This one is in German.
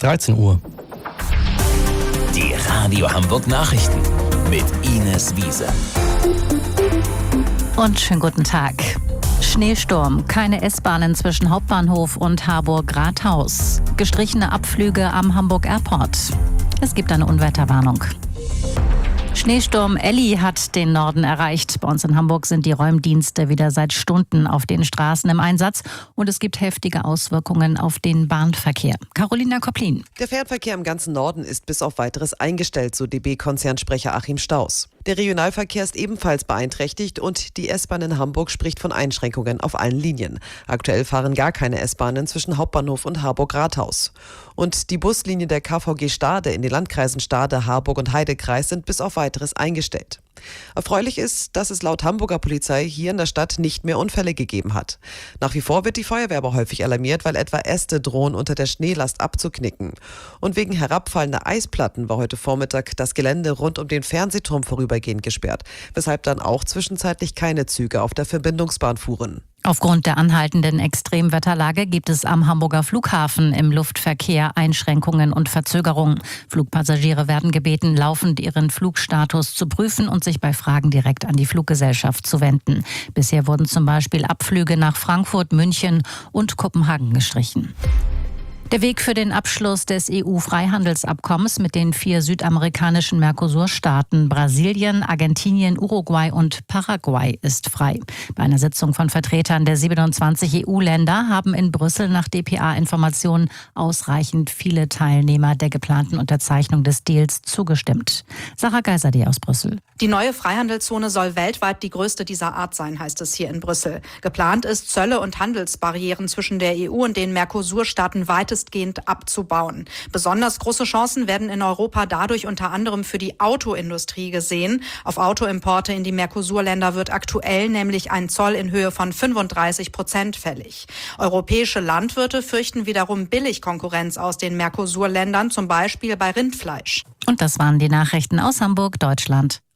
13 Uhr. Die Radio Hamburg Nachrichten mit Ines Wiese. Und schönen guten Tag. Schneesturm, keine S-Bahnen zwischen Hauptbahnhof und Harburg-Rathaus. Gestrichene Abflüge am Hamburg Airport. Es gibt eine Unwetterwarnung. Schneesturm Elli hat den Norden erreicht. Bei uns in Hamburg sind die Räumdienste wieder seit Stunden auf den Straßen im Einsatz und es gibt heftige Auswirkungen auf den Bahnverkehr. Carolina Kopplin. Der Fernverkehr im ganzen Norden ist bis auf Weiteres eingestellt, so DB-Konzernsprecher Achim Staus. Der Regionalverkehr ist ebenfalls beeinträchtigt und die S-Bahn in Hamburg spricht von Einschränkungen auf allen Linien. Aktuell fahren gar keine S-Bahnen zwischen Hauptbahnhof und Harburg-Rathaus. Und die Buslinien der KVG Stade in den Landkreisen Stade, Harburg und Heidekreis sind bis auf Weiteres eingestellt. Erfreulich ist, dass es laut Hamburger Polizei hier in der Stadt nicht mehr Unfälle gegeben hat. Nach wie vor wird die Feuerwehr aber häufig alarmiert, weil etwa Äste drohen, unter der Schneelast abzuknicken. Und wegen herabfallender Eisplatten war heute Vormittag das Gelände rund um den Fernsehturm vorübergehend gesperrt, weshalb dann auch zwischenzeitlich keine Züge auf der Verbindungsbahn fuhren. Aufgrund der anhaltenden Extremwetterlage gibt es am Hamburger Flughafen im Luftverkehr Einschränkungen und Verzögerungen. Flugpassagiere werden gebeten, laufend ihren Flugstatus zu prüfen und sich bei Fragen direkt an die Fluggesellschaft zu wenden. Bisher wurden zum Beispiel Abflüge nach Frankfurt, München und Kopenhagen gestrichen. Der Weg für den Abschluss des EU-Freihandelsabkommens mit den 4 südamerikanischen Mercosur-Staaten Brasilien, Argentinien, Uruguay und Paraguay ist frei. Bei einer Sitzung von Vertretern der 27 EU-Länder haben in Brüssel nach dpa-Informationen ausreichend viele Teilnehmer der geplanten Unterzeichnung des Deals zugestimmt. Sarah Geiserde aus Brüssel. Die neue Freihandelszone soll weltweit die größte dieser Art sein, heißt es hier in Brüssel. Geplant ist, Zölle und Handelsbarrieren zwischen der EU und den Mercosur-Staaten weitestgehend abzubauen. Besonders große Chancen werden in Europa dadurch unter anderem für die Autoindustrie gesehen. Auf Autoimporte in die Mercosur-Länder wird aktuell nämlich ein Zoll in Höhe von 35% fällig. Europäische Landwirte fürchten wiederum Billigkonkurrenz aus den Mercosur-Ländern, zum Beispiel bei Rindfleisch. Und das waren die Nachrichten aus Hamburg, Deutschland.